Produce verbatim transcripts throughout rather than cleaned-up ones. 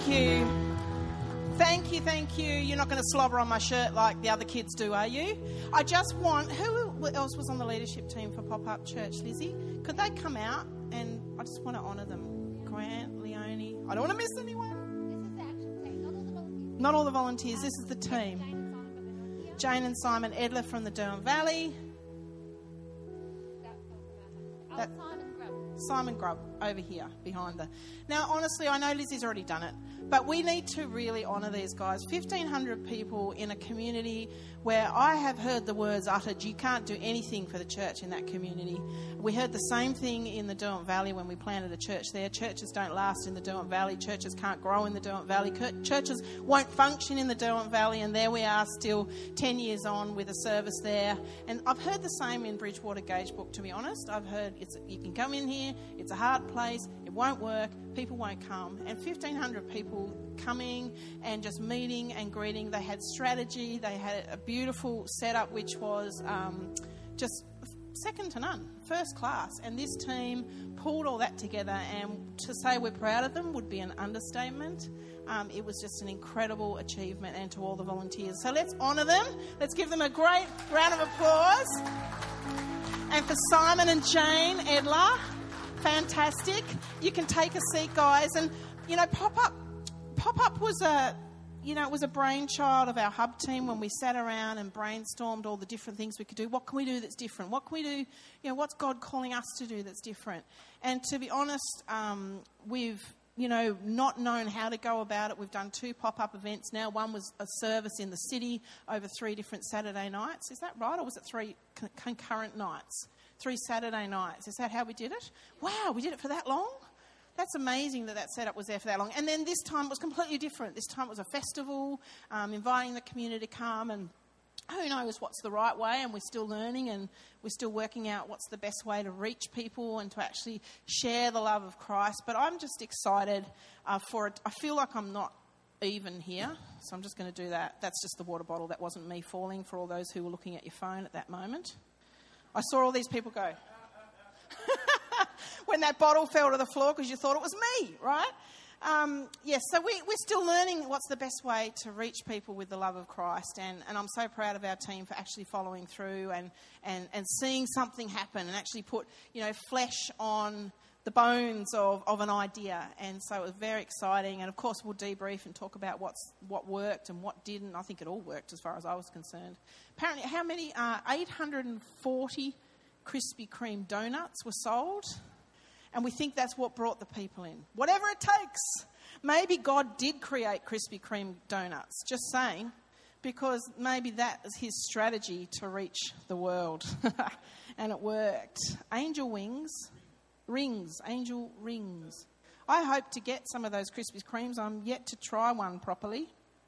Thank you. Thank you, thank you. You're not going to slobber on my shirt like the other kids do, are you? I just want... Who else was on the leadership team for Pop-Up Church, Lizzie? Could they come out? And I just want to honour them. Grant, Leonie. I don't want to miss anyone. This is the actual team, not all the volunteers. Not all the volunteers. This is the team. Jane and Simon Edler from the Derwent Valley. That, Simon Grubb. Simon Grubb over here behind her. Now, honestly, I know Lizzie's already done it, but we need to really honour these guys. fifteen hundred people in a community where I have heard the words uttered, you can't do anything for the church in that community. We heard the same thing in the Derwent Valley when we planted a church there. Churches don't last in the Derwent Valley. Churches can't grow in the Derwent Valley. Churches won't function in the Derwent Valley, and there we are still ten years on with a service there. And I've heard the same in Bridgewater Gagebook, to be honest. I've heard it's you can come in here, it's a hard place, it won't work, people won't come. And fifteen hundred people coming and just meeting and greeting. They had strategy. They had a beautiful setup which was um, just second to none, first class. And this team pulled all that together, and to say we're proud of them would be an understatement. Um, it was just an incredible achievement, and to all the volunteers. So let's honour them. Let's give them a great round of applause. And for Simon and Jane Edler, fantastic. You can take a seat, guys. And, you know, Pop-Up Pop-Up was a, you know, it was a brainchild of our hub team when we sat around and brainstormed all the different things we could do. What can we do that's different? What can we do, you know, what's God calling us to do that's different? And to be honest, um, we've, you know, not known how to go about it. We've done two pop-up events now. One was a service in the city over three different Saturday nights. Is that right? Or was it three con- concurrent nights? Three Saturday nights. Is that how we did it? Wow, we did it for that long? That's amazing that that setup was there for that long. And then this time it was completely different. This time it was a festival, um, inviting the community to come, and who knows what's the right way, and we're still learning, and we're still working out what's the best way to reach people and to actually share the love of Christ. But I'm just excited uh, for it. I feel like I'm not even here, so I'm just going to do that. That's just the water bottle. That wasn't me falling, for all those who were looking at your phone at that moment. I saw all these people go when that bottle fell to the floor because you thought it was me, right? Um, yes, so we, we're still learning what's the best way to reach people with the love of Christ, and, and I'm so proud of our team for actually following through and, and, and seeing something happen and actually put, you know, flesh on the bones of, of an idea. And so it was very exciting, and of course we'll debrief and talk about what's what worked and what didn't. I think it all worked as far as I was concerned. Apparently, how many? Uh, eight hundred forty Krispy Kreme donuts were sold. And we think that's what brought the people in. Whatever it takes. Maybe God did create Krispy Kreme donuts. Just saying. Because maybe that is his strategy to reach the world. And it worked. Angel wings. Rings. Angel rings. I hope to get some of those Krispy Kremes. I'm yet to try one properly.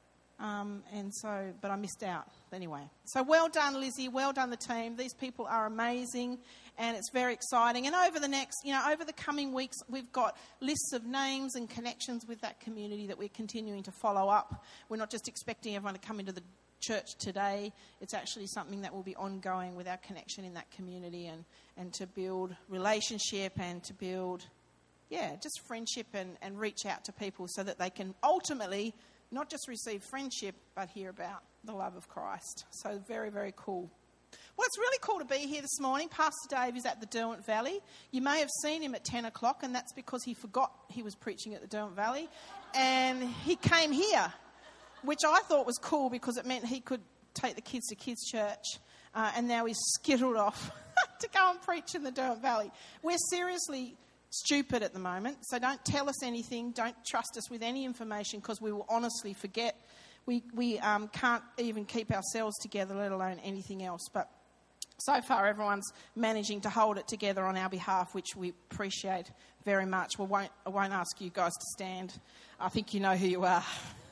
Um, and so, but I missed out. Anyway, so well done, Lizzie. Well done, the team. These people are amazing, and it's very exciting. And over the next, you know, over the coming weeks, we've got lists of names and connections with that community that we're continuing to follow up. We're not just expecting everyone to come into the church today. It's actually something that will be ongoing with our connection in that community, and, and to build relationship and to build, yeah, just friendship and, and reach out to people so that they can ultimately not just receive friendship, but hear about the love of Christ. So very, very cool. Well, it's really cool to be here this morning. Pastor Dave is at the Derwent Valley. You may have seen him at ten o'clock, and that's because he forgot he was preaching at the Derwent Valley. And he came here, which I thought was cool because it meant he could take the kids to kids' church. Uh, and now he's skittled off to go and preach in the Derwent Valley. We're seriously stupid at the moment, so don't tell us anything. Don't trust us with any information, because we will honestly forget. We we um, can't even keep ourselves together, let alone anything else. But so far, everyone's managing to hold it together on our behalf, which we appreciate very much. We won't, I won't ask you guys to stand. I think you know who you are.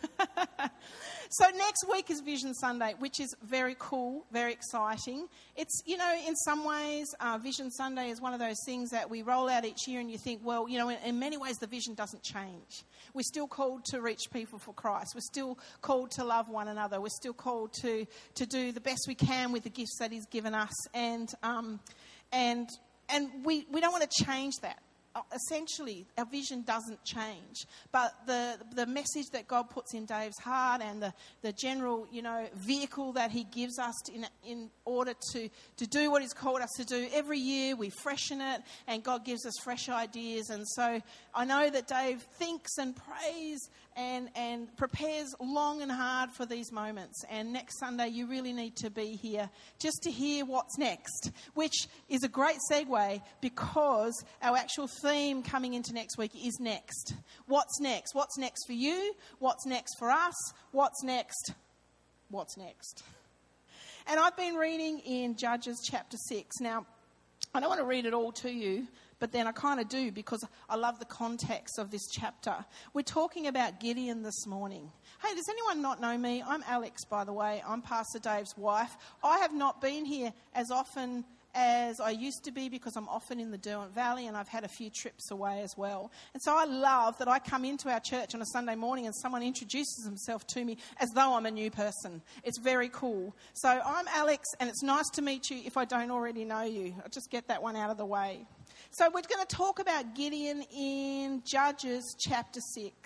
So next week is Vision Sunday, which is very cool, very exciting. It's, you know, in some ways, uh, Vision Sunday is one of those things that we roll out each year, and you think, well, you know, in, in many ways the vision doesn't change. We're still called to reach people for Christ. We're still called to love one another. We're still called to, to do the best we can with the gifts that he's given us. And um, and and we, we don't want to change that. essentially, our vision doesn't change. But the the message that God puts in Dave's heart and the, the general, you know, vehicle that he gives us to, in in order to, to do what he's called us to do, every year we freshen it and God gives us fresh ideas. And so I know that Dave thinks and prays and, and prepares long and hard for these moments. And next Sunday you really need to be here just to hear what's next, which is a great segue because our actual theme coming into next week is next. What's next? What's next for you? What's next for us? What's next? What's next? And I've been reading in Judges chapter six. Now, I don't want to read it all to you, but then I kind of do because I love the context of this chapter. We're talking about Gideon this morning. Hey, does anyone not know me? I'm Alex, by the way. I'm Pastor Dave's wife. I have not been here as often as I used to be because I'm often in the Derwent Valley and I've had a few trips away as well. And so I love that I come into our church on a Sunday morning and someone introduces himself to me as though I'm a new person. It's very cool. So I'm Alex and it's nice to meet you if I don't already know you. I'll just get that one out of the way. So we're going to talk about Gideon in Judges chapter six.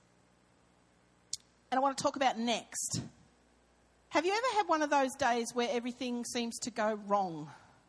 And I want to talk about next. Have you ever had one of those days where everything seems to go wrong?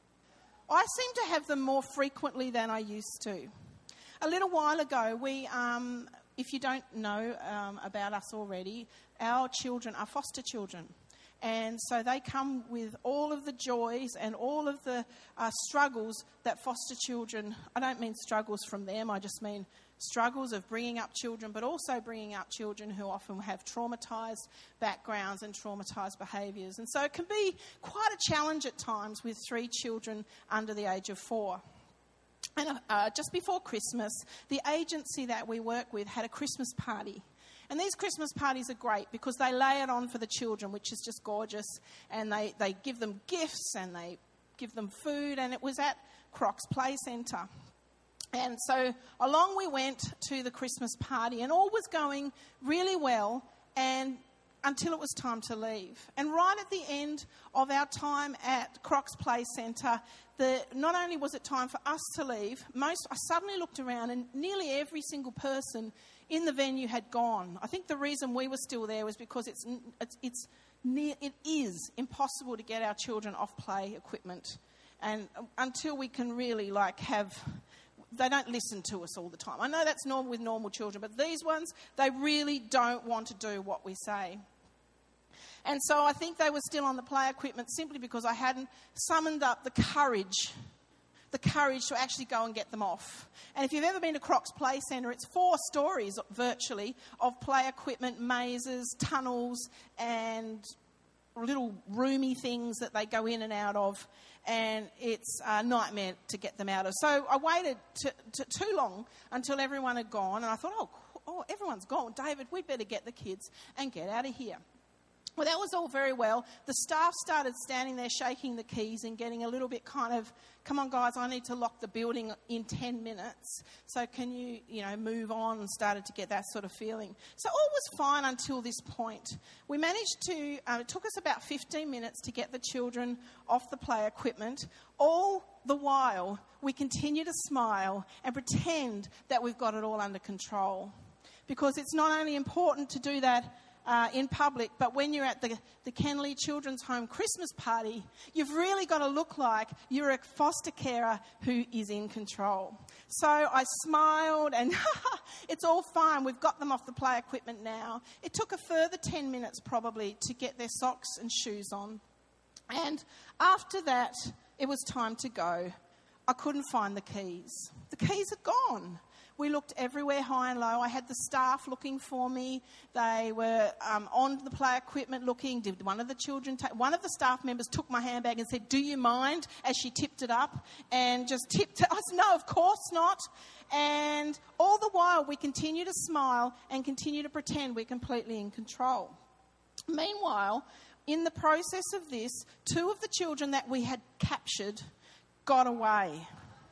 I seem to have them more frequently than I used to. A little while ago, we, um, if you don't know um, about us already, our children are foster children. And so they come with all of the joys and all of the uh, struggles that foster children, I don't mean struggles from them, I just mean struggles of bringing up children, but also bringing up children who often have traumatised backgrounds and traumatised behaviours. And so it can be quite a challenge at times with three children under the age of four. And uh, just before Christmas, the agency that we work with had a Christmas party. And these Christmas parties are great because they lay it on for the children, which is just gorgeous. And they, they give them gifts and they give them food. And it was at Crocs Play Centre. And so along we went to the Christmas party and all was going really well and until it was time to leave. And right at the end of our time at Crocs Play Centre, the, not only was it time for us to leave, most I suddenly looked around and nearly every single person in the venue had gone. I think the reason we were still there was because it's it's, it's near, it is impossible to get our children off play equipment. And until we can really like have... They don't listen to us all the time. I know that's normal with normal children, but these ones, they really don't want to do what we say. And so I think they were still on the play equipment simply because I hadn't summoned up the courage, the courage to actually go and get them off. And if you've ever been to Crocs Play Centre, it's four stories virtually of play equipment, mazes, tunnels, and little roomy things that they go in and out of, and it's a nightmare to get them out of. So I waited to, to, too long until everyone had gone, and I thought, oh, oh, everyone's gone. David, we'd better get the kids and get out of here. Well, that was all very well. The staff started standing there shaking the keys and getting a little bit kind of, come on, guys, I need to lock the building in ten minutes. So can you, you know, move on, and started to get that sort of feeling. So all was fine until this point. We managed to, uh, it took us about fifteen minutes to get the children off the play equipment. All the while, we continue to smile and pretend that we've got it all under control. Because it's not only important to do that Uh, in public, but when you're at the, the Kenley Children's Home Christmas party, you've really got to look like you're a foster carer who is in control. So I smiled and it's all fine. We've got them off the play equipment now. It took a further ten minutes probably to get their socks and shoes on. And after that, it was time to go. I couldn't find the keys. The keys are gone. We looked everywhere high and low. I had the staff looking for me. They were um, on the play equipment looking. Did one of the children take... One of the staff members took my handbag and said, "Do you mind?" as she tipped it up and just tipped it. I said, "No, of course not." And all the while, we continue to smile and continue to pretend we're completely in control. Meanwhile, in the process of this, two of the children that we had captured got away.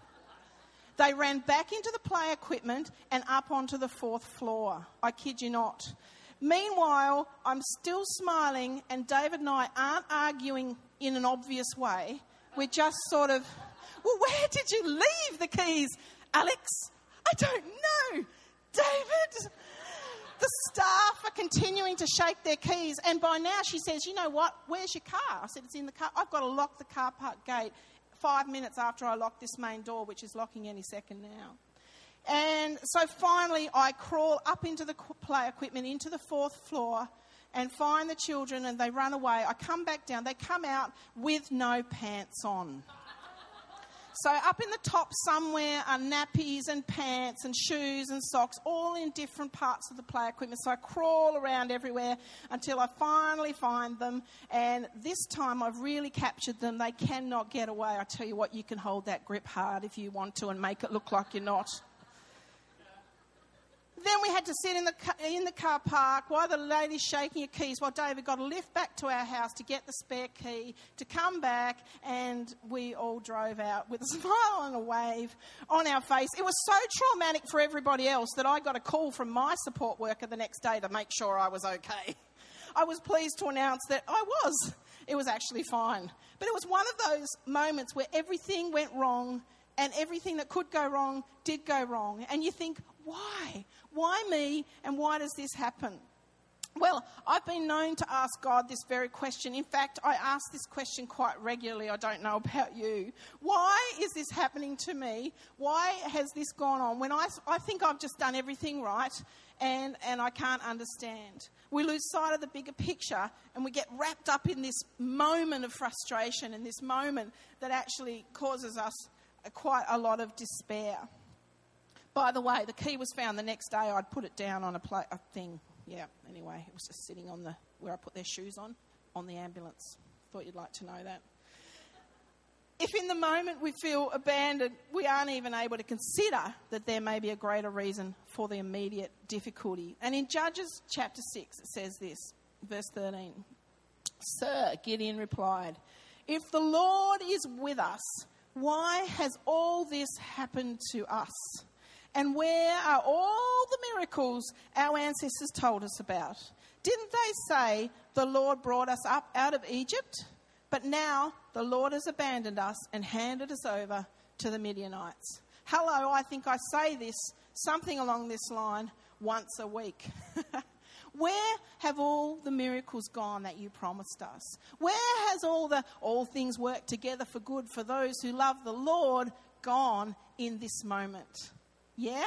They ran back into the play equipment and up onto the fourth floor. I kid you not. Meanwhile, I'm still smiling and David and I aren't arguing in an obvious way. We're just sort of, well, where did you leave the keys? Alex, I don't know, David. The staff are continuing to shake their keys, and by now she says, you know what, where's your car? I said, it's in the car. I've got to lock the car park gate five minutes after I lock this main door, which is locking any second now. And so finally I crawl up into the play equipment, into the fourth floor, and find the children, and they run away. I come back down. They come out with no pants on. So up in the top somewhere are nappies and pants and shoes and socks, all in different parts of the play equipment. So I crawl around everywhere until I finally find them. And this time I've really captured them. They cannot get away. I tell you what, you can hold that grip hard if you want to and make it look like you're not. Then we had to sit in the in the car park while the lady's shaking her keys, while David got a lift back to our house to get the spare key, to come back, and we all drove out with a smile and a wave on our face. It was so traumatic for everybody else that I got a call from my support worker the next day to make sure I was okay. I was pleased to announce that I was. It was actually fine. But it was one of those moments where everything went wrong, and everything that could go wrong did go wrong. And you think, why? Why me, and why does this happen? Well, I've been known to ask God this very question. In fact, I ask this question quite regularly. I don't know about you. Why is this happening to me? Why has this gone on when I, I think I've just done everything right and, and I can't understand? We lose sight of the bigger picture and we get wrapped up in this moment of frustration and this moment that actually causes us quite a lot of despair. By the way, the key was found the next day. I'd put it down on a, pla- a thing. Yeah, anyway, it was just sitting on the where I put their shoes on, on the ambulance. Thought you'd like to know that. If in the moment we feel abandoned, we aren't even able to consider that there may be a greater reason for the immediate difficulty. And in Judges chapter six, it says this, verse thirteen. Sir, Gideon replied, if the Lord is with us, why has all this happened to us? And where are all the miracles our ancestors told us about? Didn't they say the Lord brought us up out of Egypt? But now the Lord has abandoned us and handed us over to the Midianites. Hello, I think I say this, something along this line, once a week. Where have all the miracles gone that you promised us? Where has all the all things work together for good for those who love the Lord gone in this moment? Yeah?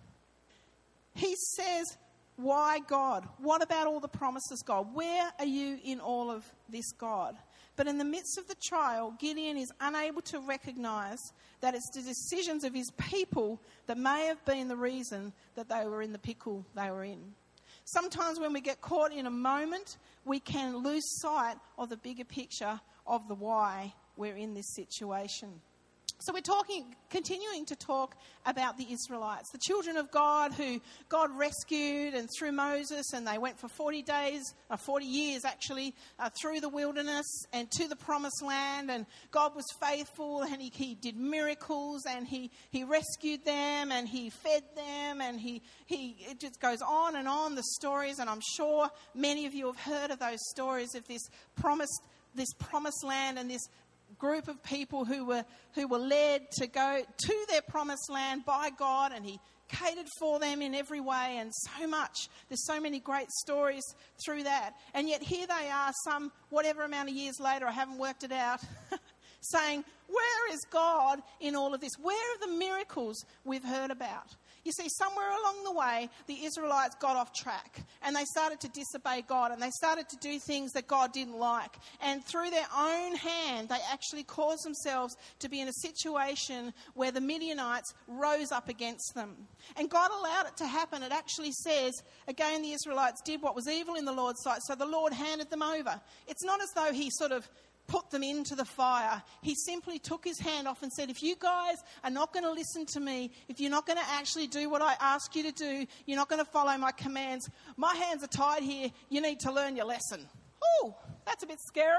He says, why God? What about all the promises, God? Where are you in all of this, God? But in the midst of the trial, Gideon is unable to recognise that it's the decisions of his people that may have been the reason that they were in the pickle they were in. Sometimes when we get caught in a moment, we can lose sight of the bigger picture of the why we're in this situation. So we're talking, continuing to talk about the Israelites, the children of God who God rescued and through Moses, and they went for forty days, or forty years actually, uh, through the wilderness and to the promised land. And God was faithful, and he, he did miracles, and he, he rescued them, and he fed them, and he, he it just goes on and on, the stories. And I'm sure many of you have heard of those stories of this promised, this promised land and this group of people who were who were led to go to their promised land by God, and he catered for them in every way, and so much. There's so many great stories through that. And yet here they are, some whatever amount of years later, I haven't worked it out, saying, where is God in all of this? Where are the miracles we've heard about? You see, somewhere along the way, the Israelites got off track and they started to disobey God, and they started to do things that God didn't like. And through their own hand, they actually caused themselves to be in a situation where the Midianites rose up against them. And God allowed it to happen. It actually says, again, the Israelites did what was evil in the Lord's sight, so the Lord handed them over. It's not as though he sort of put them into the fire. He simply took his hand off and said, if you guys are not going to listen to me, if you're not going to actually do what I ask you to do, you're not going to follow my commands, my hands are tied here, you need to learn your lesson. Oh, that's a bit scary.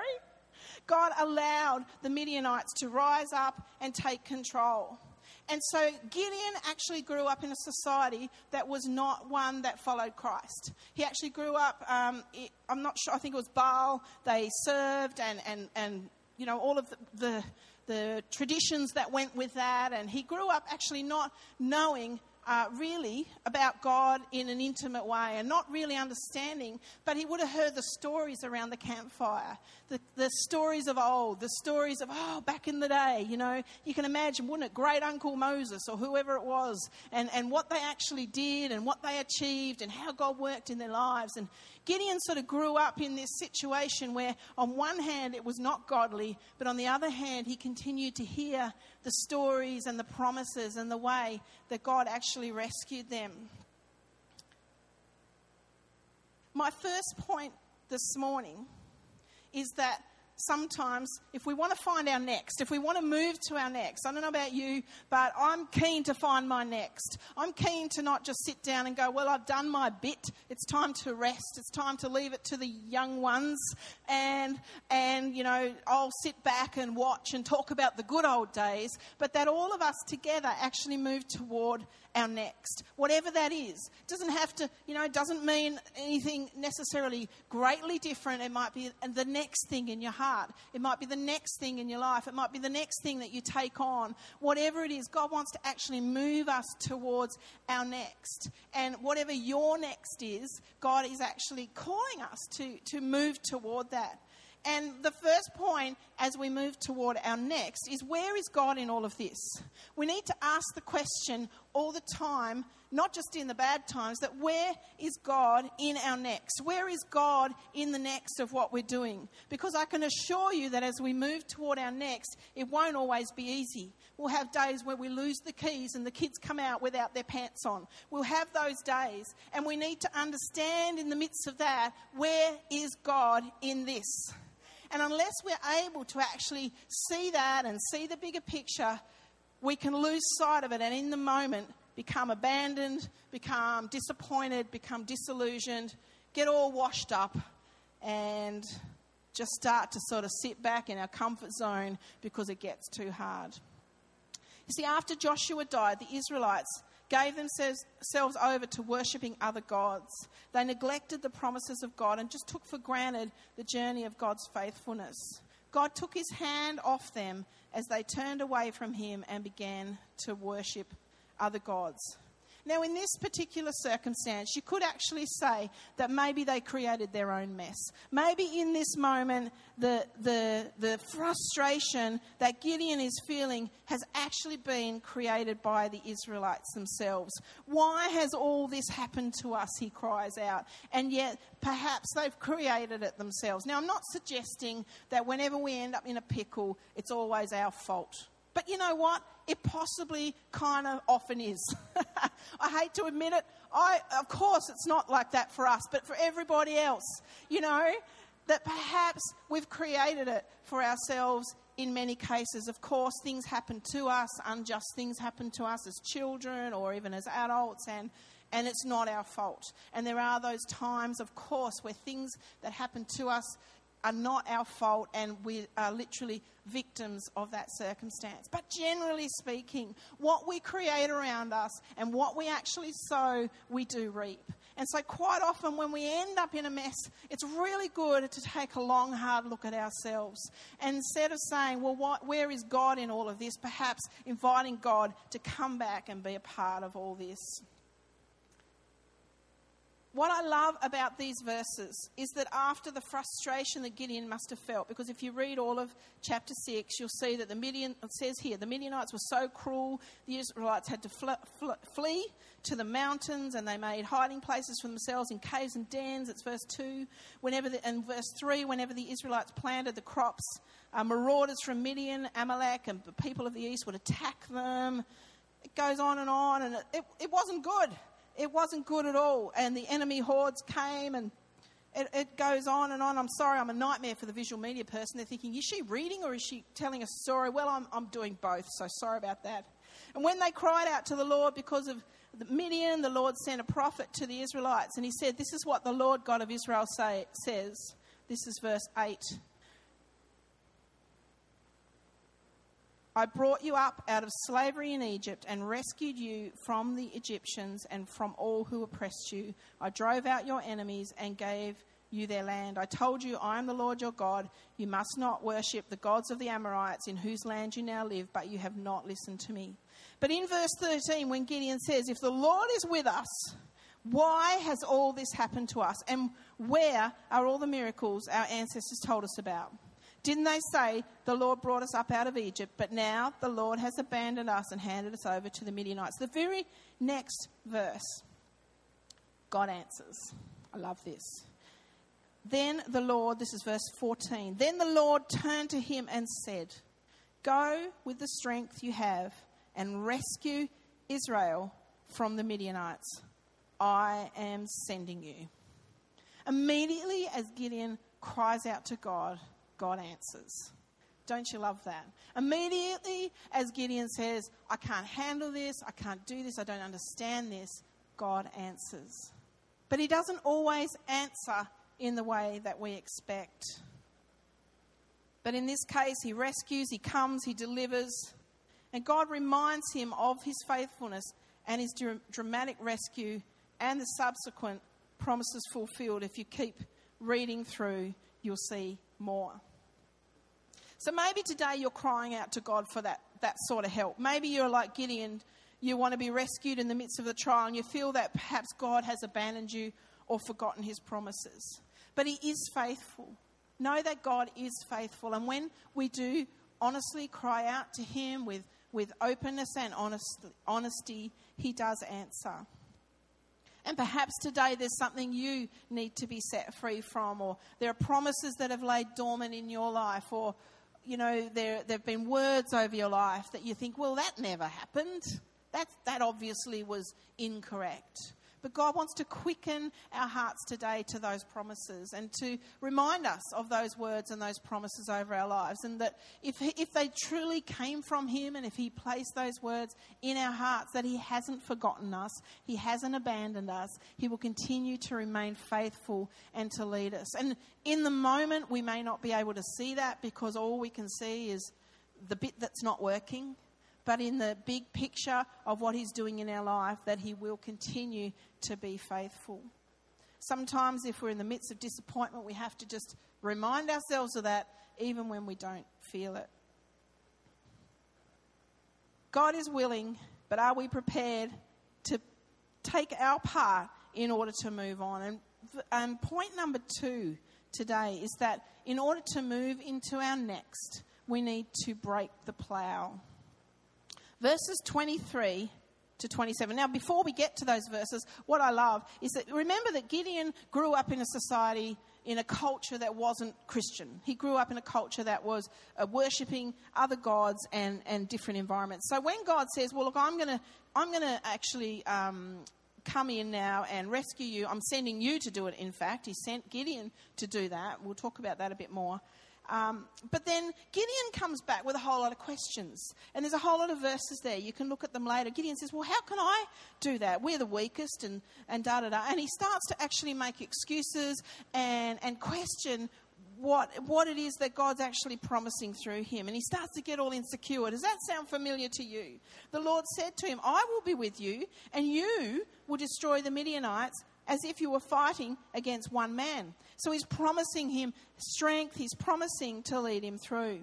God allowed the Midianites to rise up and take control. And so Gideon actually grew up in a society that was not one that followed Christ. He actually grew up, um, it, I'm not sure, I think it was Baal they served, and, and, and you know, all of the, the, the traditions that went with that. And he grew up actually not knowing uh, really about God in an intimate way and not really understanding, but he would have heard the stories around the campfire, the, the stories of old, the stories of, oh, back in the day, you know. You can imagine, wouldn't it, great Uncle Moses or whoever it was, and, and what they actually did and what they achieved and how God worked in their lives. And Gideon sort of grew up in this situation where on one hand it was not godly, but on the other hand he continued to hear the stories and the promises and the way that God actually rescued them. My first point this morning is that sometimes if we want to find our next, if we want to move to our next, I don't know about you, but I'm keen to find my next. I'm keen to not just sit down and go, well, I've done my bit. It's time to rest. It's time to leave it to the young ones. And, and you know, I'll sit back and watch and talk about the good old days. But that all of us together actually move toward our next, whatever that is. It doesn't have to, you know, it doesn't mean anything necessarily greatly different. It might be the next thing in your heart. It might be the next thing in your life. It might be the next thing that you take on. Whatever it is, God wants to actually move us towards our next. And whatever your next is, God is actually calling us to, to move toward that. And the first point as we move toward our next is, where is God in all of this? We need to ask the question all the time, not just in the bad times, that where is God in our next? Where is God in the next of what we're doing? Because I can assure you that as we move toward our next, it won't always be easy. We'll have days where we lose the keys and the kids come out without their pants on. We'll have those days, and we need to understand in the midst of that, where is God in this? And unless we're able to actually see that and see the bigger picture, we can lose sight of it and in the moment become abandoned, become disappointed, become disillusioned, get all washed up and just start to sort of sit back in our comfort zone because it gets too hard. You see, after Joshua died, the Israelites gave themselves over to worshipping other gods. They neglected the promises of God and just took for granted the journey of God's faithfulness. God took his hand off them as they turned away from him and began to worship other gods. Now, in this particular circumstance, you could actually say that maybe they created their own mess. Maybe in this moment, the, the, the frustration that Gideon is feeling has actually been created by the Israelites themselves. Why has all this happened to us, he cries out. And yet, perhaps they've created it themselves. Now, I'm not suggesting that whenever we end up in a pickle, it's always our fault. But you know what? It possibly kind of often is. I hate to admit it. I, of course, it's not like that for us, but for everybody else, you know, that perhaps we've created it for ourselves in many cases. Of course, things happen to us, unjust things happen to us as children or even as adults, and and it's not our fault. And there are those times, of course, where things that happen to us are not our fault and we are literally victims of that circumstance. But generally speaking, what we create around us and what we actually sow, we do reap. And so quite often when we end up in a mess, it's really good to take a long, hard look at ourselves. And instead of saying, well, what, where is God in all of this? Perhaps inviting God to come back and be a part of all this. What I love about these verses is that after the frustration that Gideon must have felt, because if you read all of chapter six, you'll see that the Midian, it says here, the Midianites were so cruel, the Israelites had to fl- fl- flee to the mountains, and they made hiding places for themselves in caves and dens. It's verse two. Whenever the, and verse three, whenever the Israelites planted the crops, uh, marauders from Midian, Amalek, and the people of the east would attack them. It goes on and on, and it, it, it wasn't good. It wasn't good at all. And the enemy hordes came, and it, it goes on and on. I'm sorry, I'm a nightmare for the visual media person. They're thinking, is she reading or is she telling a story? Well, I'm, I'm doing both, so sorry about that. And when they cried out to the Lord because of the Midian, the Lord sent a prophet to the Israelites. And he said, this is what the Lord God of Israel say, says. This is verse eight. I brought you up out of slavery in Egypt and rescued you from the Egyptians and from all who oppressed you. I drove out your enemies and gave you their land. I told you, I am the Lord your God. You must not worship the gods of the Amorites in whose land you now live, but you have not listened to me. But in verse thirteen, when Gideon says, if the Lord is with us, why has all this happened to us? And where are all the miracles our ancestors told us about? Didn't they say, the Lord brought us up out of Egypt, but now the Lord has abandoned us and handed us over to the Midianites? The very next verse, God answers. I love this. Then the Lord, this is verse fourteen, then the Lord turned to him and said, go with the strength you have and rescue Israel from the Midianites. I am sending you. Immediately as Gideon cries out to God, God answers. Don't you love that? Immediately as Gideon says, I can't handle this, I can't do this, I don't understand this, God answers. But he doesn't always answer in the way that we expect. But in this case, he rescues, he comes, he delivers, and God reminds him of his faithfulness and his dr- dramatic rescue and the subsequent promises fulfilled. If you keep reading through, you'll see more. So maybe today you're crying out to God for that, that sort of help. Maybe you're like Gideon, you want to be rescued in the midst of the trial and you feel that perhaps God has abandoned you or forgotten his promises. But he is faithful. Know that God is faithful. And when we do honestly cry out to him with, with openness and honest, honesty, he does answer. And perhaps today there's something you need to be set free from, or there are promises that have laid dormant in your life, or, you know, there there have been words over your life that you think, well, that never happened. That, that obviously was incorrect. But God wants to quicken our hearts today to those promises and to remind us of those words and those promises over our lives. And that if if they truly came from him and if he placed those words in our hearts, that he hasn't forgotten us, he hasn't abandoned us, he will continue to remain faithful and to lead us. And in the moment, we may not be able to see that because all we can see is the bit that's not working. But in the big picture of what he's doing in our life, that he will continue to be faithful. Sometimes if we're in the midst of disappointment, we have to just remind ourselves of that even when we don't feel it. God is willing, but are we prepared to take our part in order to move on? And um, point number two today is that in order to move into our next, we need to break the plough. Verses twenty-three to twenty-seven. Now, before we get to those verses, what I love is that, remember that Gideon grew up in a society, in a culture that wasn't Christian. He grew up in a culture that was uh, worshipping other gods and, and different environments. So when God says, well, look, I'm going to I'm going to actually um, come in now and rescue you. I'm sending you to do it, in fact. He sent Gideon to do that. We'll talk about that a bit more. Um, but then Gideon comes back with a whole lot of questions. And there's a whole lot of verses there. You can look at them later. Gideon says, well, how can I do that? We're the weakest and, and da-da-da. And he starts to actually make excuses and, and question what what it is that God's actually promising through him. And he starts to get all insecure. Does that sound familiar to you? The Lord said to him, I will be with you, and you will destroy the Midianites as if you were fighting against one man. So he's promising him strength. He's promising to lead him through.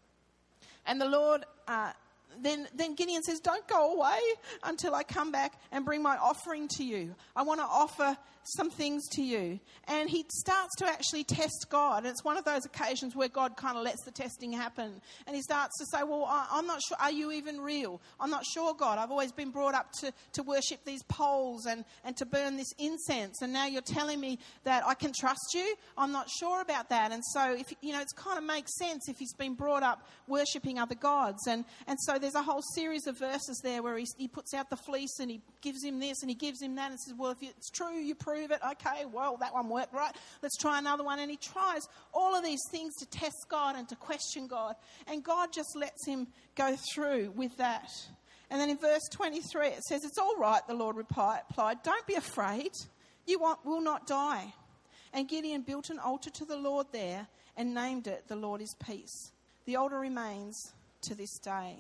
And the Lord, uh, then, then Gideon says, don't go away until I come back and bring my offering to you. I want to offer some things to you. And he starts to actually test God. And it's one of those occasions where God kind of lets the testing happen. And he starts to say, well, I, I'm not sure. Are you even real? I'm not sure, God. I've always been brought up to, to worship these poles and, and to burn this incense. And now you're telling me that I can trust you? I'm not sure about that. And so, if you know, it kind of makes sense if he's been brought up worshipping other gods. And, and so there's a whole series of verses there where he, he puts out the fleece and he gives him this and he gives him that and says, well, if it's true, you prove it. Okay, well, that one worked, right? Let's try another one. And he tries all of these things to test God and to question God. And God just lets him go through with that. And then in verse twenty-three, it says, it's all right, the Lord replied. Don't be afraid. You will not die. And Gideon built an altar to the Lord there and named it, the Lord is Peace. The altar remains to this day.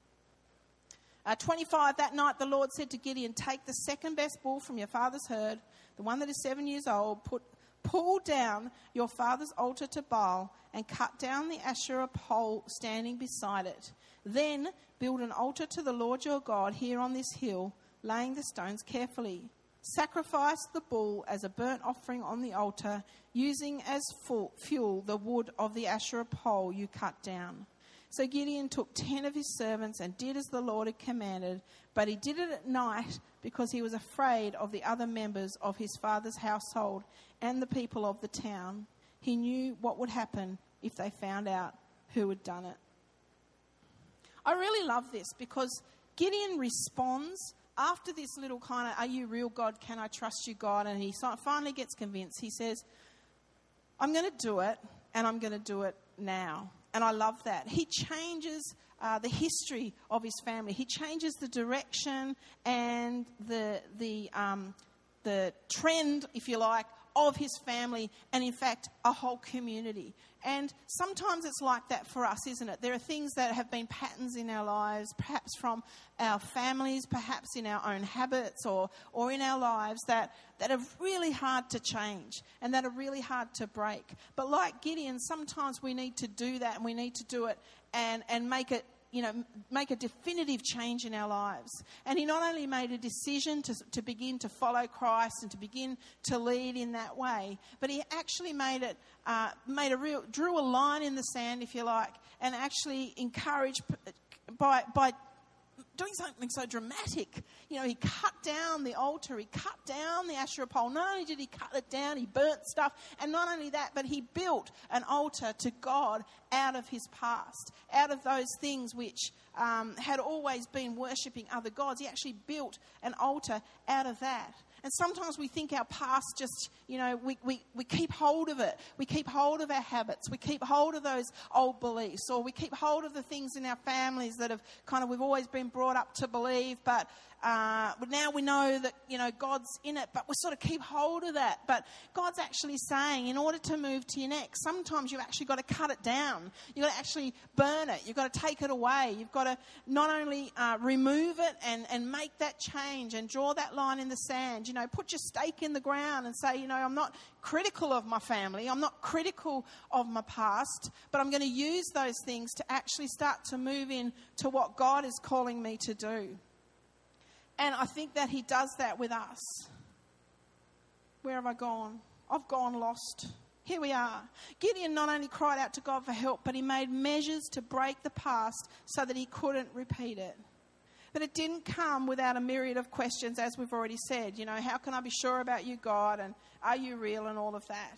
Uh, twenty-five, that night the Lord said to Gideon, take the second best bull from your father's herd, the one that is seven years old, put pull down your father's altar to Baal and cut down the Asherah pole standing beside it. Then build an altar to the Lord your God here on this hill, laying the stones carefully. Sacrifice the bull as a burnt offering on the altar, using as fuel the wood of the Asherah pole you cut down." So Gideon took ten of his servants and did as the Lord had commanded, but he did it at night because he was afraid of the other members of his father's household and the people of the town. He knew what would happen if they found out who had done it. I really love this because Gideon responds after this little kind of, "Are you real, God? Can I trust you, God?" And he finally gets convinced. He says, "I'm going to do it, and I'm going to do it now." And I love that. He changes uh, the history of his family. He changes the direction and the the um, the trend, if you like, of his family and, in fact, a whole community. And sometimes it's like that for us, isn't it? There are things that have been patterns in our lives, perhaps from our families, perhaps in our own habits or, or in our lives that, that are really hard to change and that are really hard to break. But like Gideon, sometimes we need to do that and we need to do it and, and make it, you know, make a definitive change in our lives. And he not only made a decision to, to begin to follow Christ and to begin to lead in that way, but he actually made it, uh, made a real, drew a line in the sand, if you like, and actually encouraged by by doing something so dramatic. You know, he cut down the altar, he cut down the Asherah pole. Not only did he cut it down, he burnt stuff. And not only that, but he built an altar to God out of his past, out of those things which um, had always been worshipping other gods. He actually built an altar out of that. And sometimes we think our past just, you know, we, we, we keep hold of it. We keep hold of our habits. We keep hold of those old beliefs, or we keep hold of the things in our families that have kind of, we've always been brought up to believe, but uh, now we know that, you know, God's in it, but we sort of keep hold of that. But God's actually saying, in order to move to your next, sometimes you've actually got to cut it down. You've got to actually burn it. You've got to take it away. You've got to not only uh, remove it and, and make that change and draw that line in the sand, you know, put your stake in the ground and say, you know, I'm not critical of my family. I'm not critical of my past, but I'm going to use those things to actually start to move in to what God is calling me to do. And I think that he does that with us. Where have I gone? I've gone lost. Here we are. Gideon not only cried out to God for help, but he made measures to break the past so that he couldn't repeat it. But it didn't come without a myriad of questions, as we've already said. You know, how can I be sure about you, God? And are you real? And all of that.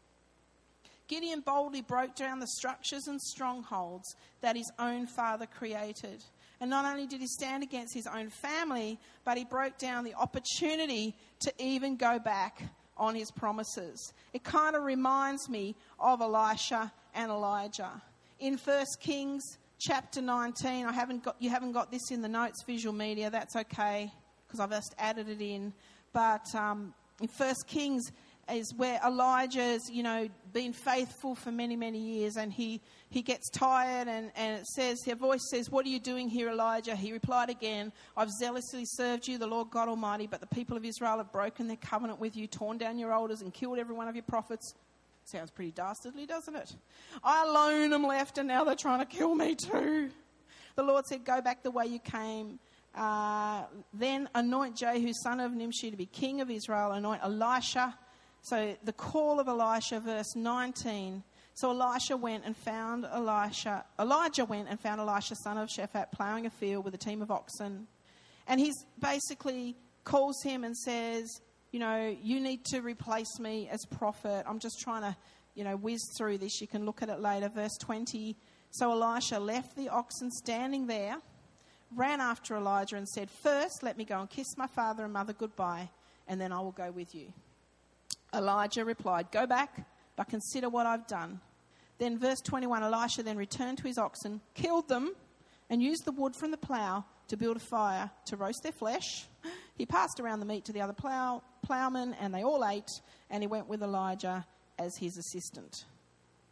Gideon boldly broke down the structures and strongholds that his own father created. And not only did he stand against his own family, but he broke down the opportunity to even go back on his promises. It kind of reminds me of Elisha and Elijah. In First Kings chapter nineteen, I haven't got you haven't got this in the notes, visual media, that's okay, because I've just added it in. But um, in First Kings is where Elijah's, you know, been faithful for many, many years, and he, he gets tired, and, and it says, their voice says, "What are you doing here, Elijah?" He replied again, "I've zealously served you, the Lord God Almighty, but the people of Israel have broken their covenant with you, torn down your altars, and killed every one of your prophets." Sounds pretty dastardly, doesn't it? "I alone am left, and now they're trying to kill me too." The Lord said, "Go back the way you came. Uh, then anoint Jehu, son of Nimshi, to be king of Israel. Anoint Elisha." So the call of Elisha, verse nineteen. So Elisha went and found Elisha. Elijah went and found Elisha, son of Shaphat, ploughing a field with a team of oxen. And he basically calls him and says, you know, you need to replace me as prophet. I'm just trying to, you know, whiz through this. You can look at it later. Verse twenty. So Elisha left the oxen standing there, ran after Elijah and said, "First, let me go and kiss my father and mother goodbye, and then I will go with you." Elijah replied, "Go back, but consider what I've done." Then verse twenty-one, Elisha then returned to his oxen, killed them, and used the wood from the plough to build a fire to roast their flesh. He passed around the meat to the other plough, ploughmen, and they all ate, and he went with Elijah as his assistant.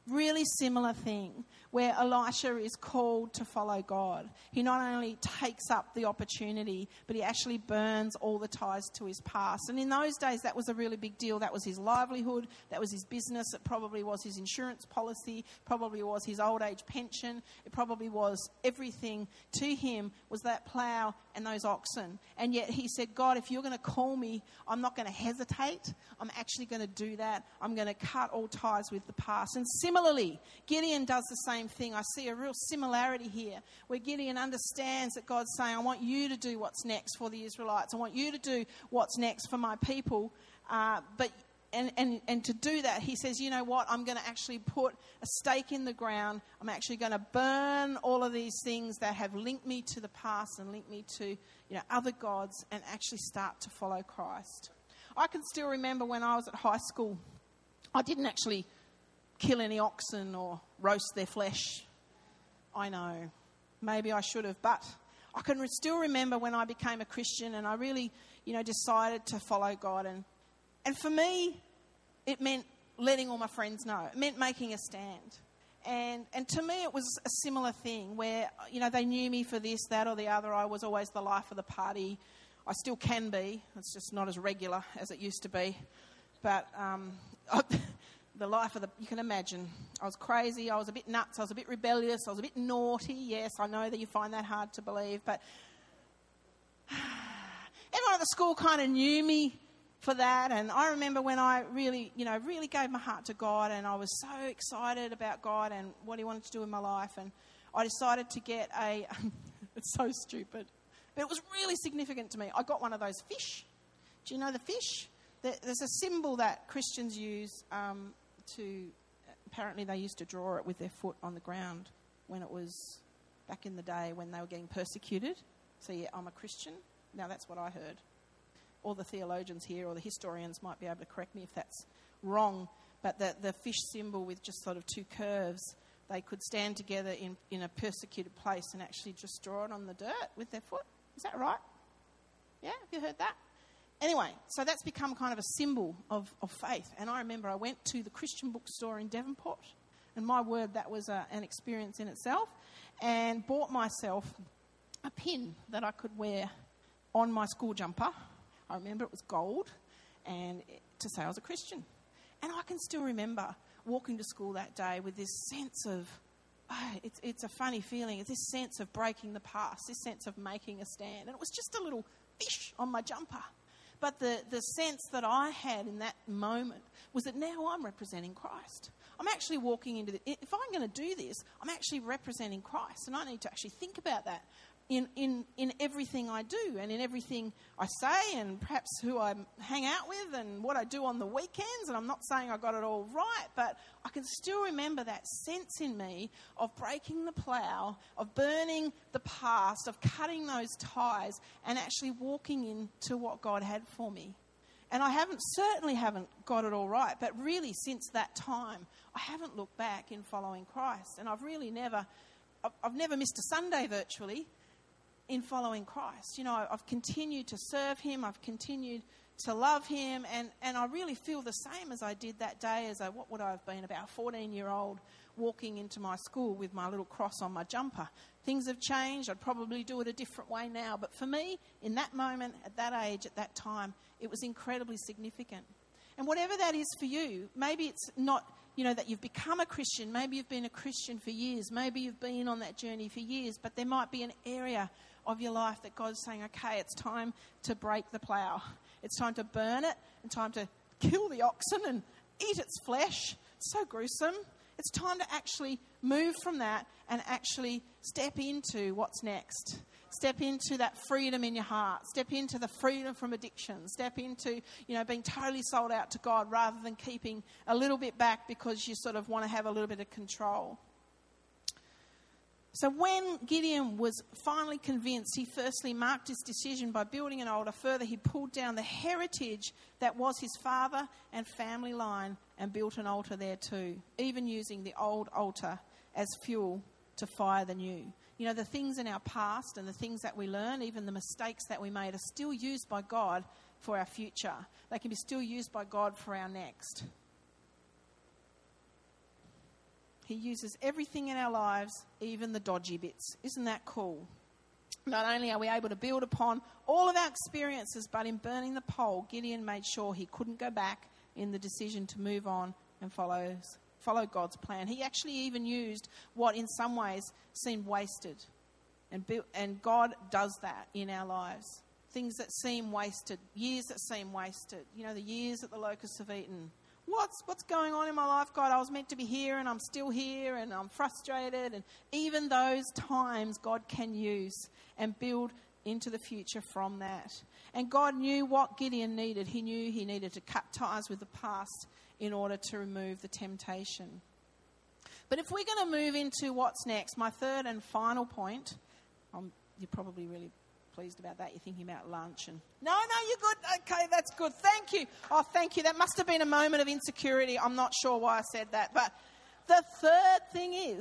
really similar thing where Elisha is called to follow God. He not only takes up the opportunity, but he actually burns all the ties to his past. And in those days, that was a really big deal. That was his livelihood. That was his business. It probably was his insurance policy. Probably was his old age pension. It probably was everything to him was that plough and those oxen. And yet he said, God, if you're going to call me, I'm not going to hesitate. I'm actually going to do that. I'm going to cut all ties with the past. And similarly, Gideon does the same thing. I see a real similarity here where Gideon understands that God's saying, I want you to do what's next for the Israelites. I want you to do what's next for my people. Uh, but and, and, and to do that, he says, you know what? I'm going to actually put a stake in the ground. I'm actually going to burn all of these things that have linked me to the past and linked me to, you know, other gods and actually start to follow Christ. I can still remember when I was at high school, I didn't actually kill any oxen or roast their flesh. I know, maybe I should have, but I can re- still remember when I became a Christian and I really, you know, decided to follow God. And, and for me, it meant letting all my friends know. It meant making a stand. And and to me, it was a similar thing where, you know, they knew me for this, that or the other. I was always the life of the party. I still can be. It's just not as regular as it used to be. But um, I, the life of the, you can imagine. I was crazy. I was a bit nuts. I was a bit rebellious. I was a bit naughty. Yes, I know that you find that hard to believe. But everyone at the school kind of knew me for that. And I remember when I really, you know, really gave my heart to God and I was so excited about God and what he wanted to do in my life. And I decided to get a, it's so stupid, but it was really significant to me. I got one of those fish. Do you know the fish? There's a symbol that Christians use um, to, apparently they used to draw it with their foot on the ground when it was back in the day when they were getting persecuted. So yeah, I'm a Christian. Now that's what I heard. All the theologians here or the historians might be able to correct me if that's wrong. But the, the fish symbol with just sort of two curves, they could stand together in, in a persecuted place and actually just draw it on the dirt with their foot. Is that right? Yeah, have you heard that? Anyway, so that's become kind of a symbol of, of faith. And I remember I went to the Christian bookstore in Devonport, and my word, that was a, an experience in itself, and bought myself a pin that I could wear on my school jumper. I remember it was gold, and it, to say I was a Christian. And I can still remember walking to school that day with this sense of, oh, it's, it's a funny feeling, it's this sense of breaking the past, this sense of making a stand. And it was just a little fish on my jumper. But the, the sense that I had in that moment was that now I'm representing Christ. I'm actually walking into the... If I'm going to do this, I'm actually representing Christ. And I need to actually think about that in, in, in everything I do and in everything I say and perhaps who I hang out with and what I do on the weekends. And I'm not saying I got it all right, but I can still remember that sense in me of breaking the plough, of burning the past, of cutting those ties and actually walking into what God had for me. And I haven't, certainly haven't got it all right, but really since that time, I haven't looked back in following Christ. And I've really never, I've, I've never missed a Sunday virtually in following Christ. You know, I've continued to serve him, I've continued to love him, and, and I really feel the same as I did that day as a, what would I have been, about a fourteen-year-old walking into my school with my little cross on my jumper. Things have changed, I'd probably do it a different way now, but for me, in that moment, at that age, at that time, it was incredibly significant. And whatever that is for you, maybe it's not, you know, that you've become a Christian, maybe you've been a Christian for years, maybe you've been on that journey for years, but there might be an area of your life that God's saying, okay, it's time to break the plough. It's time to burn it and time to kill the oxen and eat its flesh. It's so gruesome. It's time to actually move from that and actually step into what's next. Step into that freedom in your heart. Step into the freedom from addiction. Step into, you know, being totally sold out to God rather than keeping a little bit back because you sort of want to have a little bit of control. So when Gideon was finally convinced, he firstly marked his decision by building an altar. Further, he pulled down the heritage that was his father and family line and built an altar there too, even using the old altar as fuel to fire the new. You know, the things in our past and the things that we learn, even the mistakes that we made, are still used by God for our future. They can be still used by God for our next. He uses everything in our lives, even the dodgy bits. Isn't that cool? Not only are we able to build upon all of our experiences, but in burning the pole, Gideon made sure he couldn't go back in the decision to move on and follow, follow God's plan. He actually even used what in some ways seemed wasted. And, built, and God does that in our lives. Things that seem wasted, years that seem wasted. You know, the years that the locusts have eaten. What's what's going on in my life, God? I was meant to be here and I'm still here and I'm frustrated. And even those times God can use and build into the future from that. And God knew what Gideon needed. He knew he needed to cut ties with the past in order to remove the temptation. But if we're going to move into what's next, my third and final point, um, you're probably really pleased about that. You're thinking about lunch and no, no, you're good. Okay, that's good. Thank you. Oh, thank you. That must have been a moment of insecurity. I'm not sure why I said that. But the third thing is,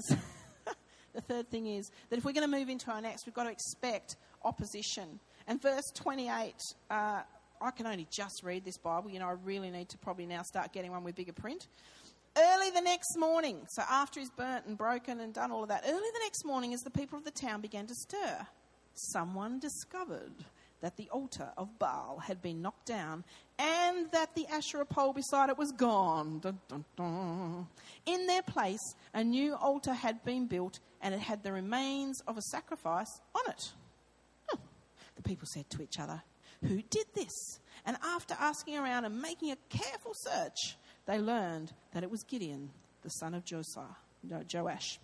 the third thing is that if we're going to move into our next, we've got to expect opposition. And verse twenty-eight, uh, I can only just read this Bible. You know, I really need to probably now start getting one with bigger print. Early the next morning, so after he's burnt and broken and done all of that, early the next morning as the people of the town began to stir, someone discovered that the altar of Baal had been knocked down and that the Asherah pole beside it was gone. Dun, dun, dun. In their place, a new altar had been built and it had the remains of a sacrifice on it. Huh. The people said to each other, "Who did this?" And after asking around and making a careful search, they learned that it was Gideon, the son of Josiah, no, Joash.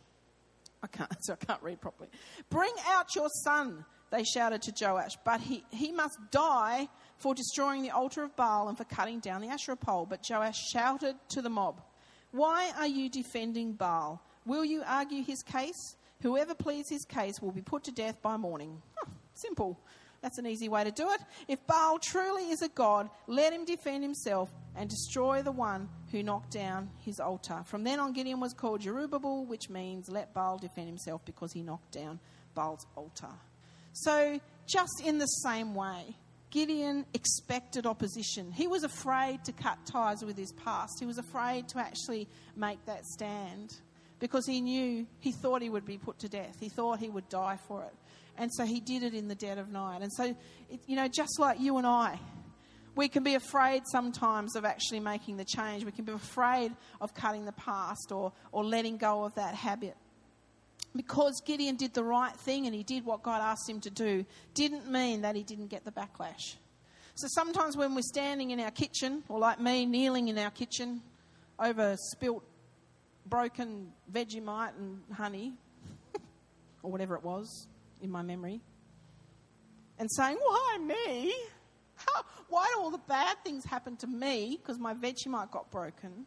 I can't, so I can't read properly. "Bring out your son," they shouted to Joash, "but he, he must die for destroying the altar of Baal and for cutting down the Asherah pole." But Joash shouted to the mob, "Why are you defending Baal? Will you argue his case? Whoever pleads his case will be put to death by morning." Huh, simple. That's an easy way to do it. If Baal truly is a god, let him defend himself and destroy the one who knocked down his altar. From then on, Gideon was called Jerubbaal, which means let Baal defend himself, because he knocked down Baal's altar. So just in the same way, Gideon expected opposition. He was afraid to cut ties with his past. He was afraid to actually make that stand because he knew, he thought he would be put to death. He thought he would die for it. And so he did it in the dead of night. And so, it, you know, just like you and I, we can be afraid sometimes of actually making the change. We can be afraid of cutting the past or, or letting go of that habit. Because Gideon did the right thing and he did what God asked him to do, didn't mean that he didn't get the backlash. So sometimes when we're standing in our kitchen, or like me, kneeling in our kitchen over spilt, broken Vegemite and honey, or whatever it was in my memory, and saying, "Why me? How, why do all the bad things happen to me because my Vegemite got broken?"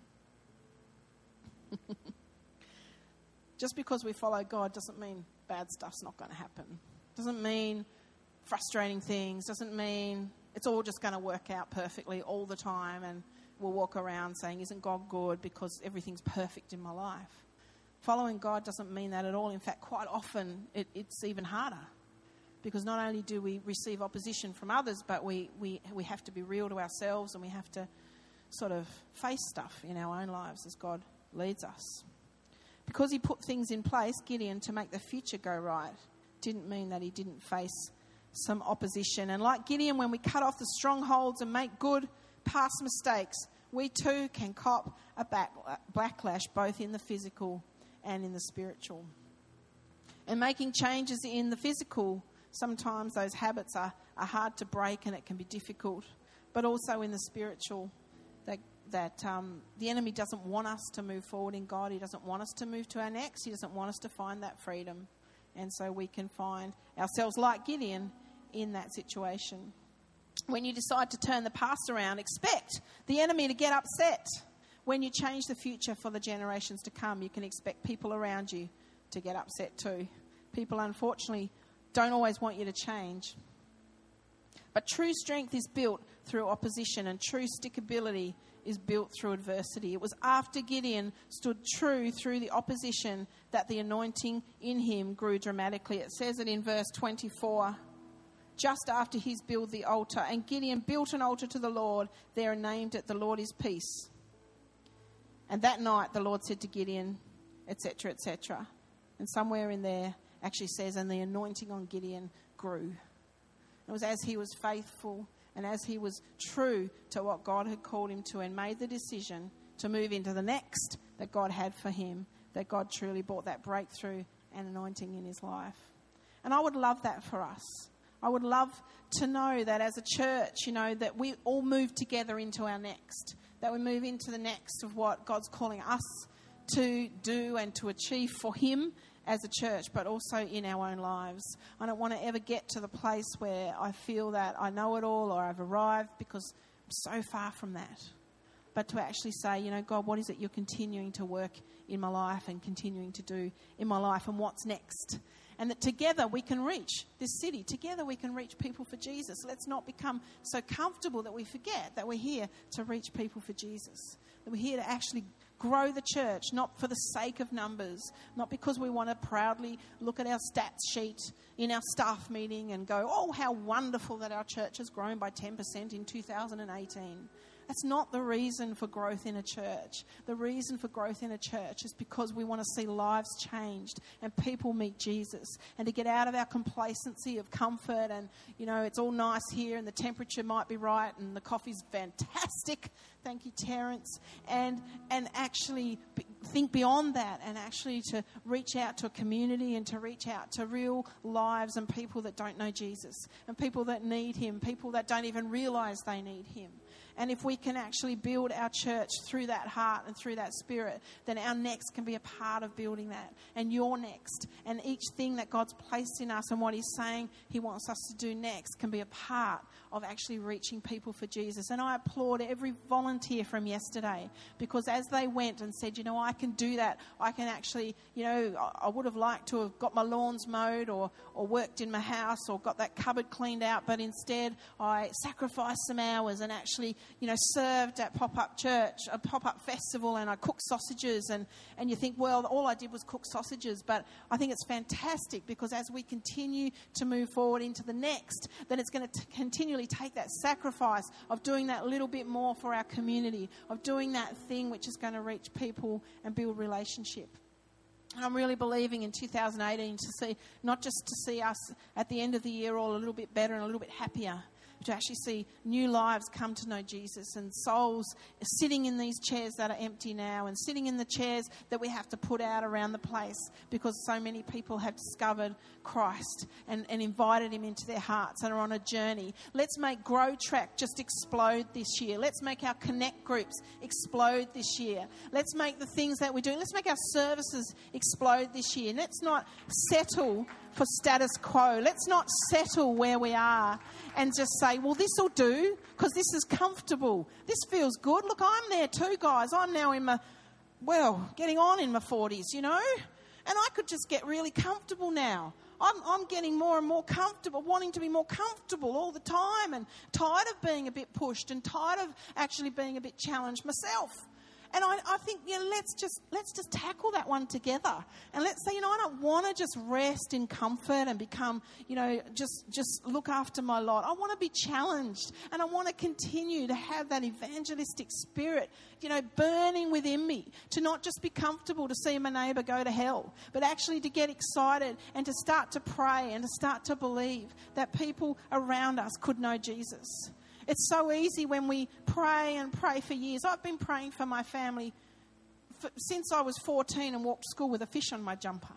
Just because we follow God doesn't mean bad stuff's not going to happen. Doesn't mean frustrating things. Doesn't mean it's all just going to work out perfectly all the time and we'll walk around saying, "Isn't God good?" because everything's perfect in my life. Following God doesn't mean that at all. In fact, quite often it, it's even harder, because not only do we receive opposition from others, but we, we, we have to be real to ourselves and we have to sort of face stuff in our own lives as God leads us. Because he put things in place, Gideon, to make the future go right, didn't mean that he didn't face some opposition. And like Gideon, when we cut off the strongholds and make good past mistakes, we too can cop a back, backlash both in the physical and in the spiritual. And making changes in the physical, sometimes those habits are, are hard to break and it can be difficult. But also in the spiritual, that that um, the enemy doesn't want us to move forward in God. He doesn't want us to move to our next. He doesn't want us to find that freedom. And so we can find ourselves like Gideon in that situation. When you decide to turn the past around, expect the enemy to get upset. When you change the future for the generations to come, you can expect people around you to get upset too. People, unfortunately, don't always want you to change. But true strength is built through opposition, and true stickability is built through adversity. It was after Gideon stood true through the opposition that the anointing in him grew dramatically. It says it in verse twenty-four. Just after he's built the altar, and Gideon built an altar to the Lord there and named it "The Lord is Peace." And that night the Lord said to Gideon, et cetera, et cetera. And somewhere in there actually says, and the anointing on Gideon grew. It was as he was faithful and as he was true to what God had called him to and made the decision to move into the next that God had for him, that God truly brought that breakthrough and anointing in his life. And I would love that for us. I would love to know that as a church, you know, that we all move together into our next, that we move into the next of what God's calling us to do and to achieve for him as a church, but also in our own lives. I don't want to ever get to the place where I feel that I know it all or I've arrived, because I'm so far from that. But to actually say, you know, God, what is it you're continuing to work in my life and continuing to do in my life, and what's next? And that together we can reach this city. Together we can reach people for Jesus. Let's not become so comfortable that we forget that we're here to reach people for Jesus. That we're here to actually grow the church, not for the sake of numbers, not because we want to proudly look at our stats sheet in our staff meeting and go, oh, how wonderful that our church has grown by ten percent in two thousand eighteen. That's not the reason for growth in a church. The reason for growth in a church is because we want to see lives changed and people meet Jesus, and to get out of our complacency of comfort and, you know, it's all nice here and the temperature might be right and the coffee's fantastic. Thank you, Terence. And and actually think beyond that, and actually to reach out to a community and to reach out to real lives and people that don't know Jesus and people that need him, people that don't even realise they need him. And if we can actually build our church through that heart and through that spirit, then our next can be a part of building that. And your next, and each thing that God's placed in us and what he's saying he wants us to do next can be a part of actually reaching people for Jesus. And I applaud every volunteer from yesterday, because as they went and said, you know, I can do that. I can actually, you know, I would have liked to have got my lawns mowed or, or worked in my house or got that cupboard cleaned out. But instead I sacrificed some hours and actually, you know, served at pop-up church, a pop-up festival, and I cooked sausages. And, and you think, well, all I did was cook sausages. But I think it's fantastic, because as we continue to move forward into the next, then it's going to continually take that sacrifice of doing that little bit more for our community, of doing that thing which is going to reach people and build relationship. And I'm really believing in two thousand eighteen to see, not just to see us at the end of the year all a little bit better and a little bit happier, to actually see new lives come to know Jesus, and souls sitting in these chairs that are empty now, and sitting in the chairs that we have to put out around the place because so many people have discovered Christ and, and invited him into their hearts and are on a journey. Let's make Grow Track just explode this year. Let's make our connect groups explode this year. Let's make the things that we're doing, let's make our services explode this year. Let's not settle for status quo. Let's not settle where we are and just say, well, this will do because this is comfortable. This feels good. Look, I'm there too, guys. I'm now in my, well, getting on in my forties, you know, and I could just get really comfortable now. I'm, I'm getting more and more comfortable, wanting to be more comfortable all the time, and tired of being a bit pushed and tired of actually being a bit challenged myself. And I, I think, you know, let's just let's just tackle that one together. And let's say, you know, I don't want to just rest in comfort and become, you know, just, just look after my lot. I want to be challenged, and I want to continue to have that evangelistic spirit, you know, burning within me, to not just be comfortable to see my neighbour go to hell, but actually to get excited and to start to pray and to start to believe that people around us could know Jesus. It's so easy when we pray and pray for years. I've been praying for my family for, since I was fourteen and walked to school with a fish on my jumper.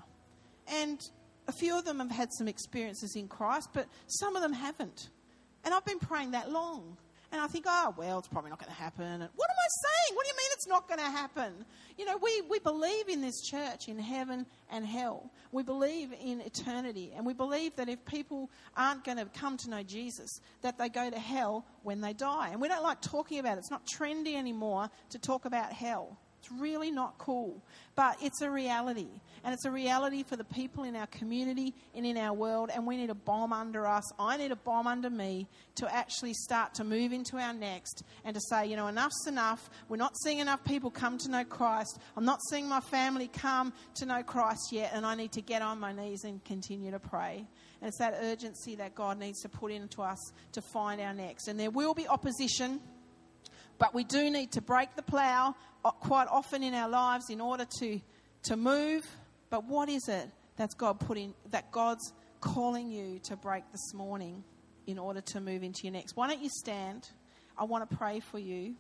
And a few of them have had some experiences in Christ, but some of them haven't. And I've been praying that long. And I think, oh, well, it's probably not going to happen. And what am I saying? What do you mean it's not going to happen? You know, we, we believe in this church, in heaven and hell. We believe in eternity. And we believe that if people aren't going to come to know Jesus, that they go to hell when they die. And we don't like talking about it. It's not trendy anymore to talk about hell. It's really not cool, but it's a reality. And it's a reality for the people in our community and in our world, and we need a bomb under us. I need a bomb under me to actually start to move into our next and to say, you know, enough's enough. We're not seeing enough people come to know Christ. I'm not seeing my family come to know Christ yet, and I need to get on my knees and continue to pray. And it's that urgency that God needs to put into us to find our next. And there will be opposition, but we do need to break the plough quite often in our lives in order to to move, but what is it that's God put in, that God's calling you to break this morning in order to move into your next? Why don't you stand? I want to pray for you.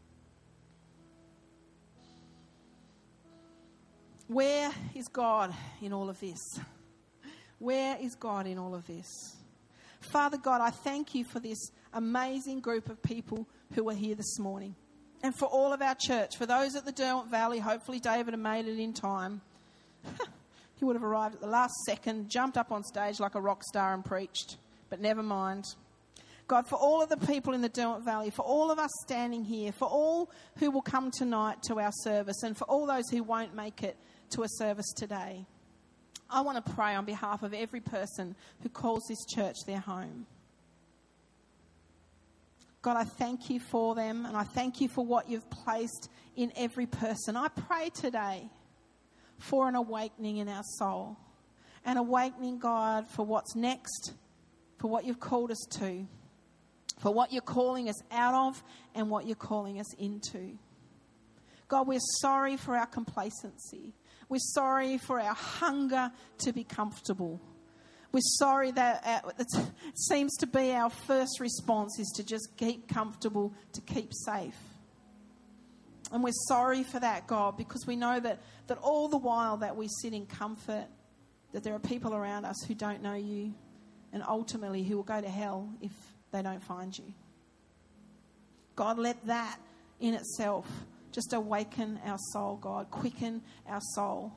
Where is God in all of this? Where is God in all of this? Father God, I thank you for this amazing group of people who are here this morning. And for all of our church, for those at the Derwent Valley, hopefully David had made it in time. He would have arrived at the last second, jumped up on stage like a rock star and preached. But never mind. God, for all of the people in the Derwent Valley, for all of us standing here, for all who will come tonight to our service, and for all those who won't make it to a service today, I want to pray on behalf of every person who calls this church their home. God, I thank you for them, and I thank you for what you've placed in every person. I pray today for an awakening in our soul, an awakening, God, for what's next, for what you've called us to, for what you're calling us out of and what you're calling us into. God, we're sorry for our complacency. We're sorry for our hunger to be comfortable. We're sorry that it seems to be our first response is to just keep comfortable, to keep safe. And we're sorry for that, God, because we know that, that all the while that we sit in comfort, that there are people around us who don't know you and ultimately who will go to hell if they don't find you. God, let that in itself just awaken our soul, God. Quicken our soul.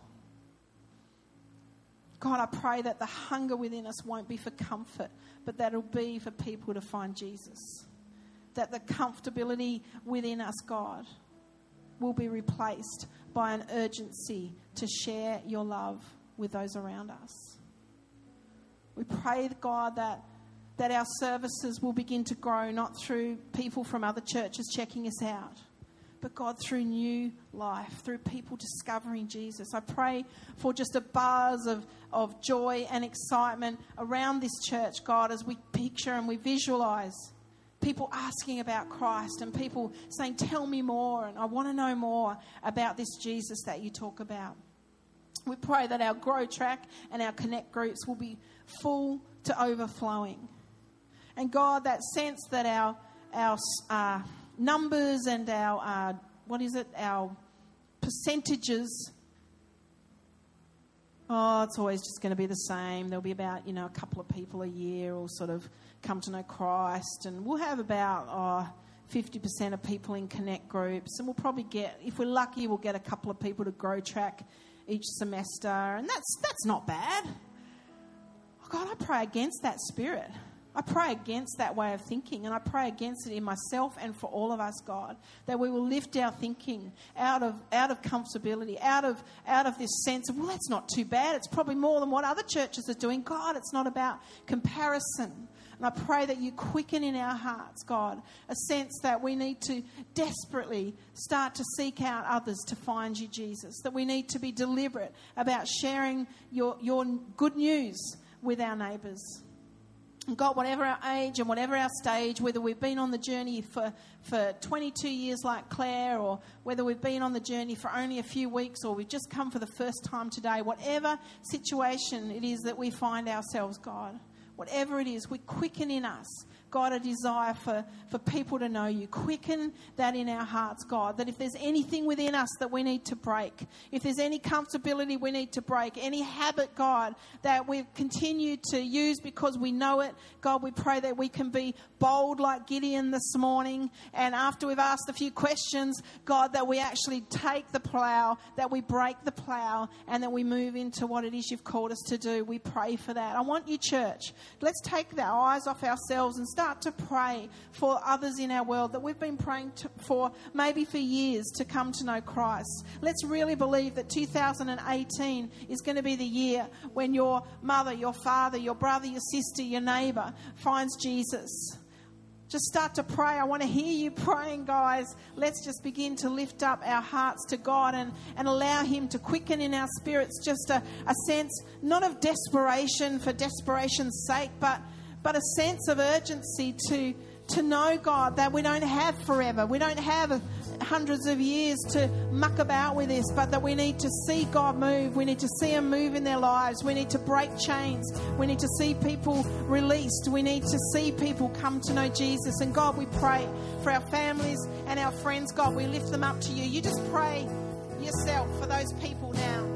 God, I pray that the hunger within us won't be for comfort, but that it'll be for people to find Jesus. That the comfortability within us, God, will be replaced by an urgency to share your love with those around us. We pray, God, that that our services will begin to grow, not through people from other churches checking us out, but God, through new life, through people discovering Jesus. I pray for just a buzz of, of joy and excitement around this church, God, as we picture and we visualize people asking about Christ and people saying, tell me more, and I want to know more about this Jesus that you talk about. We pray that our Grow Track and our Connect groups will be full to overflowing. And God, that sense that our our uh, numbers and our, uh, what is it, our percentages, oh, it's always just going to be the same. There'll be about, you know, a couple of people a year will sort of come to know Christ. And we'll have about oh, fifty percent of people in Connect groups. And we'll probably get, if we're lucky, we'll get a couple of people to Grow Track each semester. And that's that's not bad. Oh, God, I pray against that spirit. I pray against that way of thinking, and I pray against it in myself and for all of us, God, that we will lift our thinking out of out of comfortability, out of out of this sense of, well, that's not too bad. It's probably more than what other churches are doing. God, it's not about comparison. And I pray that you quicken in our hearts, God, a sense that we need to desperately start to seek out others to find you, Jesus, that we need to be deliberate about sharing your, your good news with our neighbours. And God, whatever our age and whatever our stage, whether we've been on the journey for, for twenty-two years like Claire, or whether we've been on the journey for only a few weeks, or we've just come for the first time today, whatever situation it is that we find ourselves, God, whatever it is, we quicken in us, God, a desire for, for people to know you. Quicken that in our hearts, God, that if there's anything within us that we need to break, if there's any comfortability we need to break, any habit, God, that we've continued to use because we know it, God, we pray that we can be bold like Gideon this morning, and after we've asked a few questions, God, that we actually take the plough, that we break the plough, and that we move into what it is you've called us to do. We pray for that. I want you, church, let's take our eyes off ourselves and start to pray for others in our world that we've been praying to, for maybe for years to come to know Christ. Let's really believe that two thousand eighteen is going to be the year when your mother, your father, your brother, your sister, your neighbour finds Jesus. Just start to pray. I want to hear you praying, guys. Let's just begin to lift up our hearts to God and, and allow him to quicken in our spirits just a, a sense, not of desperation for desperation's sake, but but a sense of urgency to to know, God, that we don't have forever. We don't have a, hundreds of years to muck about with this, but that we need to see God move. We need to see Him move in their lives. We need to break chains. We need to see people released. We need to see people come to know Jesus. And God, we pray for our families and our friends. God, we lift them up to you. You just pray yourself for those people now.